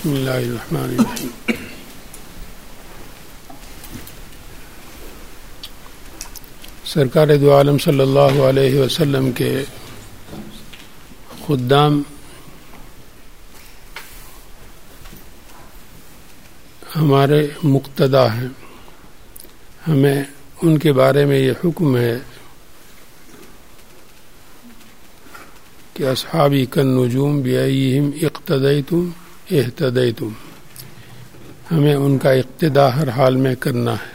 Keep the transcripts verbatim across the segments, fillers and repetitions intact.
بسم اللہ الرحمن الرحیم. سرکار دو عالم صلی اللہ علیہ وسلم کے خدام ہمارے مقتدا ہیں. ہمیں ان کے بارے میں یہ حکم ہے کہ اصحابی کالنجوم بأیہم اقتدیتم اہتدیتم. ہمیں ان کا اقتداء ہر حال میں کرنا ہے.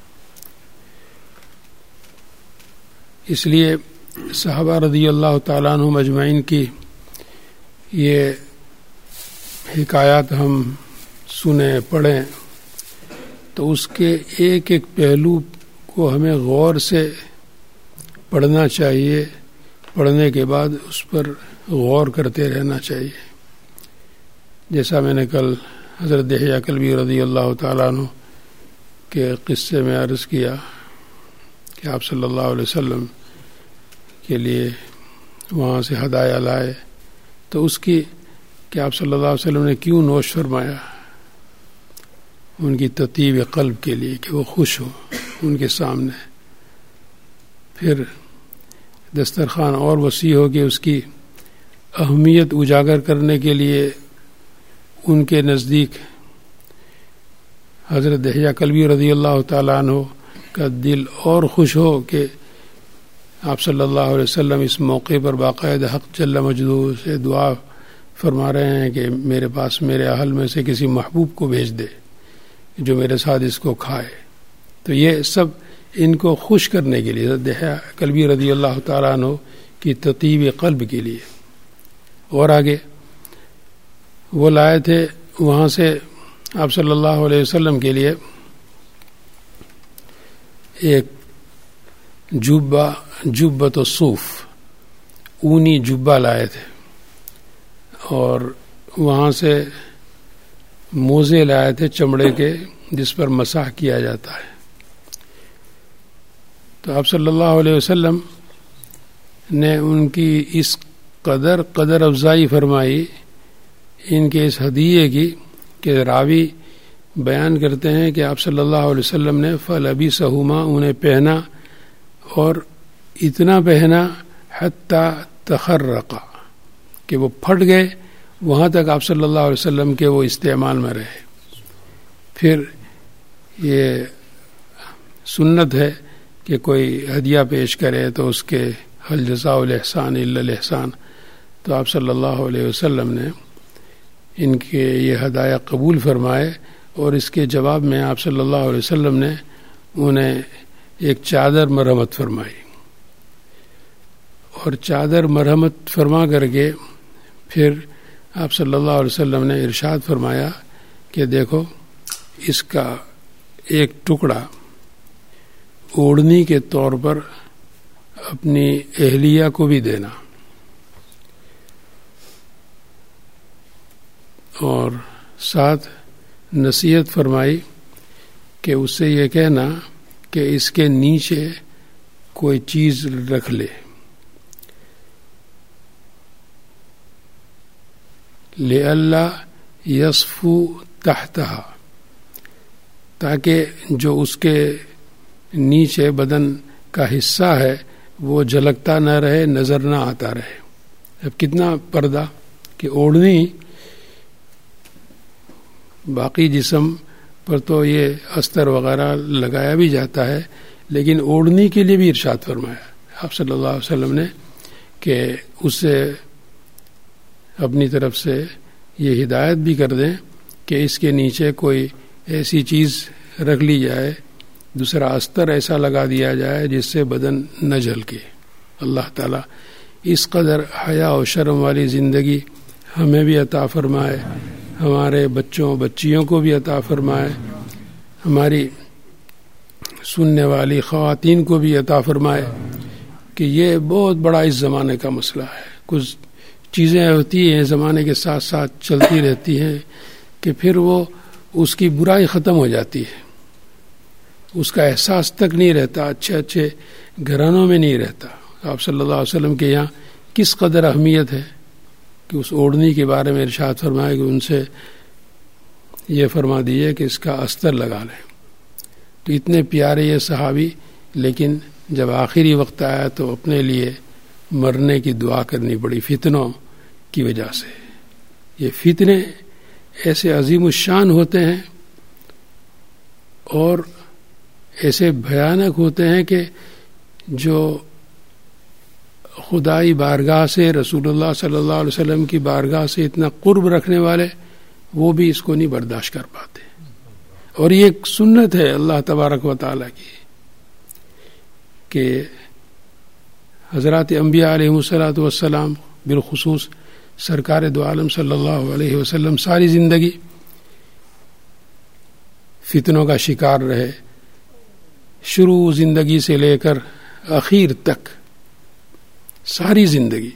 اس لیے صحابہ رضی اللہ تعالیٰ عنہم اجمعین کی یہ حکایات ہم سنیں پڑھیں تو اس کے ایک ایک پہلو کو ہمیں غور سے پڑھنا چاہیے. پڑھنے کے بعد اس پر غور کرتے رہنا چاہیے. جیسا میں نے کل حضرت دحیہ کلبی رضی اللہ تعالیٰ عنہ کے قصے میں عرض کیا کہ آپ صلی اللہ علیہ وسلم کے لیے وہاں سے ہدایہ لائے تو اس کی کہ آپ صلی اللہ علیہ وسلم نے کیوں نوش فرمایا ان کی تطیب قلب کے لیے کہ وہ خوش ہوں ان کے سامنے. پھر دسترخوان اور وسیع ہو کہ اس کی اہمیت اجاگر کرنے کے لیے ان کے نزدیک حضرت دحیہ کلبی رضی اللہ تعالیٰ عنہ کا دل اور خوش ہو کہ آپ صلی اللہ علیہ وسلم اس موقع پر باقاعدہ حق جل مجدہ سے دعا فرما رہے ہیں کہ میرے پاس میرے اہل میں سے کسی محبوب کو بھیج دے جو میرے ساتھ اس کو کھائے. تو یہ سب ان کو خوش کرنے کے لیے دحیہ کلبی رضی اللہ تعالیٰ عنہ کی تطیب قلب کے لیے. اور آگے وہ لائے تھے وہاں سے آپ صلی اللہ علیہ وسلم کے لیے ایک جبہ جبۃ الصوف اونی جبہ لائے تھے اور وہاں سے موزے لائے تھے چمڑے کے جس پر مسح کیا جاتا ہے. تو آپ صلی اللہ علیہ وسلم نے ان کی اس قدر قدر افزائی فرمائی ان کے اس ہدیے کی کہ راوی بیان کرتے ہیں کہ آپ صلی اللہ علیہ وسلم نے فلبسہما انہیں پہنا اور اتنا پہنا حتی تخرقا کہ وہ پھٹ گئے. وہاں تک آپ صلی اللہ علیہ وسلم کے وہ استعمال میں رہے. پھر یہ سنت ہے کہ کوئی ہدیہ پیش کرے تو اس کے حل جزاء الاحسان الا الاحسان. تو آپ صلی اللہ علیہ وسلم نے ان کے یہ ہدایہ قبول فرمائے اور اس کے جواب میں آپ صلی اللہ علیہ وسلم نے انہیں ایک چادر مرحمت فرمائی. اور چادر مرحمت فرما کر کے پھر آپ صلی اللہ علیہ وسلم نے ارشاد فرمایا کہ دیکھو اس کا ایک ٹکڑا اوڑھنی کے طور پر اپنی اہلیہ کو بھی دینا اور ساتھ نصیحت فرمائی کہ اس سے یہ کہنا کہ اس کے نیچے کوئی چیز رکھ لے لئلا یصفو تحتہا تاکہ جو اس کے نیچے بدن کا حصہ ہے وہ جھلکتا نہ رہے نظر نہ آتا رہے. اب کتنا پردہ کہ اوڑھنی باقی جسم پر تو یہ استر وغیرہ لگایا بھی جاتا ہے لیکن اوڑھنی کے لیے بھی ارشاد فرمایا آپ صلی اللہ علیہ وسلم نے کہ اس سے اپنی طرف سے یہ ہدایت بھی کر دیں کہ اس کے نیچے کوئی ایسی چیز رکھ لی جائے دوسرا استر ایسا لگا دیا جائے جس سے بدن نہ جھلکے. اللہ تعالیٰ اس قدر حیا و شرم والی زندگی ہمیں بھی عطا فرمائے, ہمارے بچوں بچیوں کو بھی عطا فرمائے, ہماری سننے والی خواتین کو بھی عطا فرمائے کہ یہ بہت بڑا اس زمانے کا مسئلہ ہے. کچھ چیزیں ہوتی ہیں زمانے کے ساتھ ساتھ چلتی رہتی ہیں کہ پھر وہ اس کی برائی ختم ہو جاتی ہے, اس کا احساس تک نہیں رہتا, اچھے اچھے گھرانوں میں نہیں رہتا. آپ صلی اللہ علیہ وسلم کے یہاں کس قدر اہمیت ہے کہ اس اوڑھنی کے بارے میں ارشاد فرمایا کہ ان سے یہ فرما دیے کہ اس کا استر لگا لیں. تو اتنے پیارے یہ صحابی، لیکن جب آخری وقت آیا تو اپنے لیے مرنے کی دعا کرنی پڑی فتنوں کی وجہ سے. یہ فتنے ایسے عظیم الشان ہوتے ہیں اور ایسے بھیانک ہوتے ہیں کہ جو خدائی بارگاہ سے، رسول اللہ صلی اللہ علیہ وسلم کی بارگاہ سے اتنا قرب رکھنے والے وہ بھی اس کو نہیں برداشت کر پاتے. اور یہ ایک سنت ہے اللہ تبارک و تعالیٰ کی کہ حضرات انبیاء علیہ الصلاۃ والسلام بالخصوص سرکار دو عالم صلی اللہ علیہ وسلم ساری زندگی فتنوں کا شکار رہے، شروع زندگی سے لے کر اخیر تک ساری زندگی.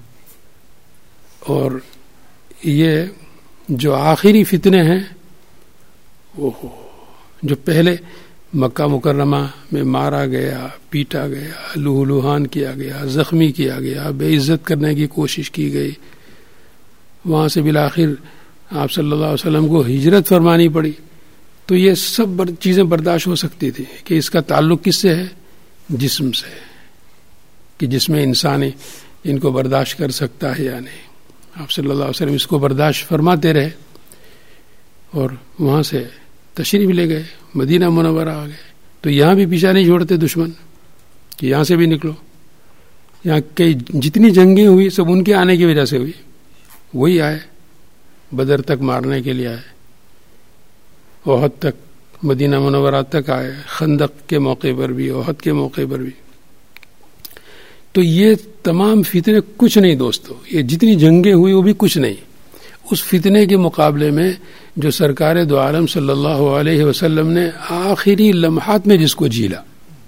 اور یہ جو آخری فتنے ہیں وہ جو پہلے مکہ مکرمہ میں مارا گیا، پیٹا گیا، لوہ لوہان کیا گیا، زخمی کیا گیا، بے عزت کرنے کی کوشش کی گئی، وہاں سے بالآخر آپ صلی اللہ علیہ وسلم کو ہجرت فرمانی پڑی. تو یہ سب چیزیں برداشت ہو سکتی تھی کہ اس کا تعلق کس سے ہے؟ جسم سے، کہ جس میں انسان ان کو برداشت کر سکتا ہے یا نہیں. آپ صلی اللہ علیہ وسلم اس کو برداشت فرماتے رہے اور وہاں سے تشریف لے گئے، مدینہ منورہ آ گئے. تو یہاں بھی پیچھا نہیں چھوڑتے دشمن کہ یہاں سے بھی نکلو. یہاں کئی جتنی جنگیں ہوئی سب ان کے آنے کی وجہ سے ہوئی. وہی آئے، بدر تک مارنے کے لیے آئے، احد تک، مدینہ منورہ تک آئے، خندق کے موقع پر بھی، احد کے موقع پر بھی. تو یہ تمام فتنے کچھ نہیں دوستو، یہ جتنی جنگیں ہوئی وہ بھی کچھ نہیں اس فتنے کے مقابلے میں جو سرکار دو عالم صلی اللہ علیہ وسلم نے آخری لمحات میں جس کو جھیلا.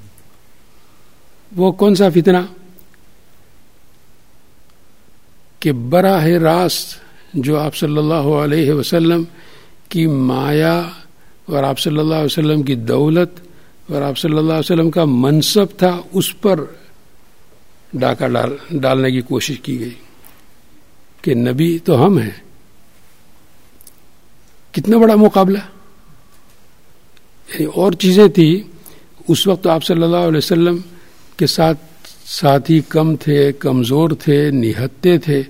وہ کون سا فتنہ؟ کہ براہ راست جو آپ صلی اللہ علیہ وسلم کی مایا اور آپ صلی اللہ علیہ وسلم کی دولت اور آپ صلی اللہ علیہ وسلم کا منصب تھا، اس پر ڈاکہ ڈال ڈالنے کی کوشش کی گئی کہ نبی تو ہم ہیں. کتنا بڑا مقابلہ. یعنی اور چیزیں تھی اس وقت آپ صلی اللہ علیہ وسلم کے ساتھ ساتھی کم تھے، کمزور تھے، نہتے تھے.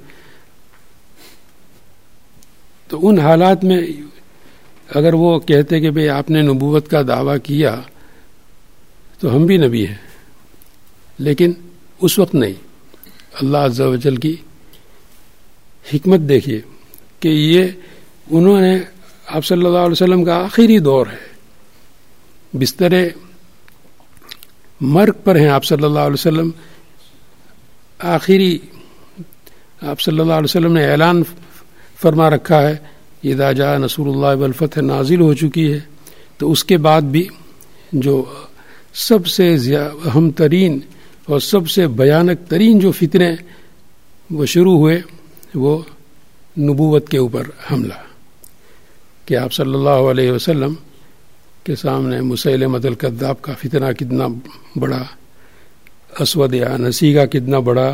تو ان حالات میں اگر وہ کہتے کہ بھئی آپ نے نبوت کا دعویٰ کیا تو ہم بھی نبی ہیں، لیکن اس وقت نہیں. اللہ عز و جل کی حکمت دیکھیے کہ یہ انہوں نے آپ صلی اللہ علیہ وسلم کا آخری دور ہے، بستر مرگ پر ہیں آپ صلی اللہ علیہ وسلم. آخری آپ صلی اللہ علیہ وسلم نے اعلان فرما رکھا ہے اذا جاء نصر اللہ والفتح نازل ہو چکی ہے. تو اس کے بعد بھی جو سب سے اہم ترین اور سب سے بھیانک ترین جو فتنے وہ شروع ہوئے وہ نبوت کے اوپر حملہ، کہ آپ صلی اللہ علیہ وسلم کے سامنے مسیلمۃ الکذاب کا فتنہ کتنا بڑا، اسود عنسی کا کتنا بڑا،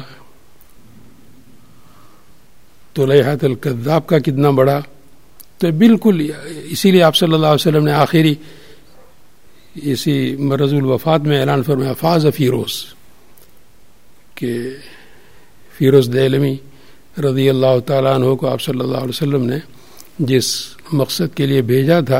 طلیحۃ الکذاب کا کتنا بڑا. تو بالکل اسی لیے آپ صلی اللہ علیہ وسلم نے آخری اسی مرض الوفات میں اعلان فرمایا فاز فیروز، کہ فیروز دہلوی رضی اللہ تعالیٰ عنہ کو آپ صلی اللہ علیہ وسلم نے جس مقصد کے لیے بھیجا تھا،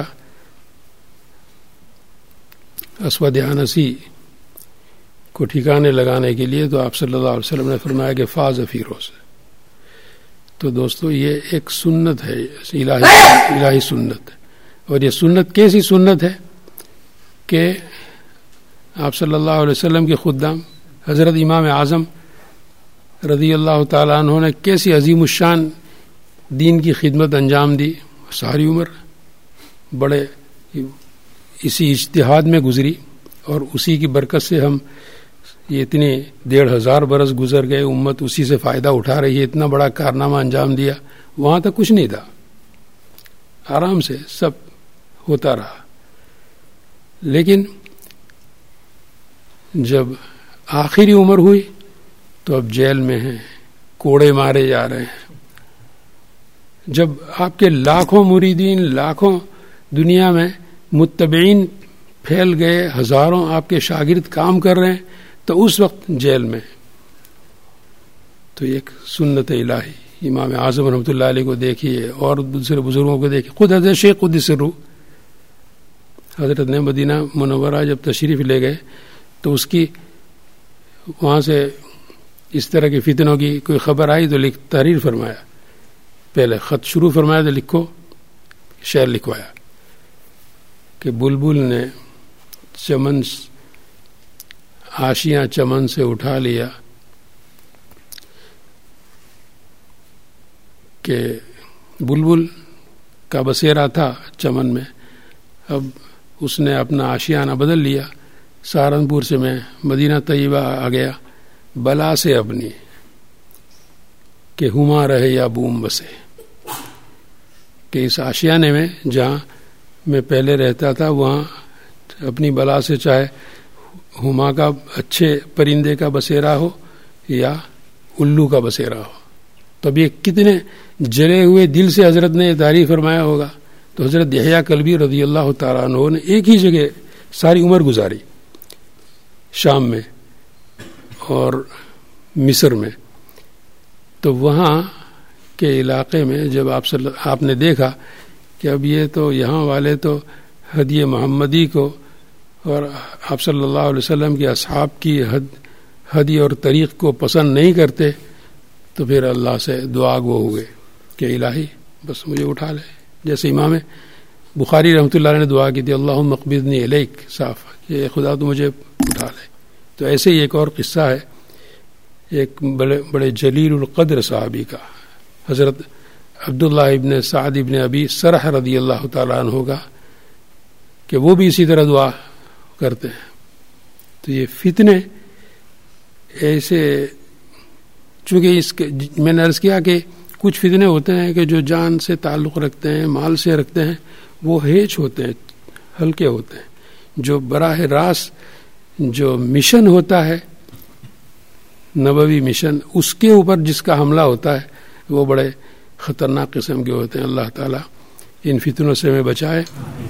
اسود عنسی کو ٹھکانے لگانے کے لیے، تو آپ صلی اللہ علیہ وسلم نے فرمایا کہ فاز فیروز. تو دوستو یہ ایک سنت ہے، الہی الہی سنت. اور یہ سنت کیسی سنت ہے کہ آپ صلی اللہ علیہ وسلم کے خدام حضرت امام اعظم رضی اللہ تعالیٰ عنہ نے کیسی عظیم الشان دین کی خدمت انجام دی. ساری عمر بڑے اسی اجتہاد میں گزری اور اسی کی برکت سے ہم یہ اتنے ڈیڑھ ہزار برس گزر گئے، امت اسی سے فائدہ اٹھا رہی ہے، اتنا بڑا کارنامہ انجام دیا. وہاں تک کچھ نہیں تھا، آرام سے سب ہوتا رہا. لیکن جب آخری عمر ہوئی تو اب جیل میں ہیں، کوڑے مارے جا رہے ہیں، جب آپ کے لاکھوں مریدین، لاکھوں دنیا میں متبعین پھیل گئے، ہزاروں آپ کے شاگرد کام کر رہے ہیں، تو اس وقت جیل میں. تو ایک سنت الہی. امام اعظم رحمۃ اللہ علیہ کو دیکھیے اور دوسرے بزرگوں کو دیکھیے. خود حضرت شیخ قدس سرہ حضرت نے مدینہ منورہ جب تشریف لے گئے تو اس کی وہاں سے اس طرح کی فتنوں کی کوئی خبر آئی تو لکھ تحریر فرمایا. پہلے خط شروع فرمایا تو لکھو، شعر لکھوایا کہ بلبل نے چمن آشیاں چمن سے اٹھا لیا کہ بلبل کا بسیرا تھا چمن میں، اب اس نے اپنا آشیانہ بدل لیا. سہارنپور سے میں مدینہ طیبہ آ گیا بلا سے اپنی کہ ہما رہے یا بوم بسے، کہ اس آشیانے میں جہاں میں پہلے رہتا تھا وہاں اپنی بلا سے چاہے ہما کا اچھے پرندے کا بسیرا ہو یا الو کا بسیرا ہو. تو اب یہ کتنے جلے ہوئے دل سے حضرت نے یہ تعریف فرمایا ہوگا. تو حضرت یحییٰ کلبی رضی اللہ تعالیٰ عنہ نے ایک ہی جگہ ساری عمر گزاری، شام میں اور مصر میں. تو وہاں کے علاقے میں جب آپ صلی آپ نے دیکھا کہ اب یہ تو یہاں والے تو ہدی محمدی کو اور آپ صلی اللہ علیہ وسلم کے اصحاب کی حد ہدی اور طریق کو پسند نہیں کرتے، تو پھر اللہ سے دعا گو ہوئے کہ الہی بس مجھے اٹھا لے. جیسے امام بخاری رحمۃ اللہ علیہ نے دعا کی تھی اللہم اقبضنی الیک، صاف کہ خدا تو مجھے اٹھا لے. تو ایسے ہی ایک اور قصہ ہے ایک بڑے بڑے جلیل القدر صحابی کا، حضرت عبداللہ ابن سعد ابن ابی سرح رضی اللہ تعالیٰ عنہ کا، کہ وہ بھی اسی طرح دعا کرتے ہیں. تو یہ فتنے ایسے، چونکہ اس کے میں نے عرض کیا کہ کچھ فتنے ہوتے ہیں کہ جو جان سے تعلق رکھتے ہیں، مال سے رکھتے ہیں، وہ ہیچ ہوتے ہیں، ہلکے ہوتے ہیں. جو براہ راست جو مشن ہوتا ہے نبوی مشن، اس کے اوپر جس کا حملہ ہوتا ہے وہ بڑے خطرناک قسم کے ہوتے ہیں. اللہ تعالیٰ ان فتنوں سے ہمیں بچائے.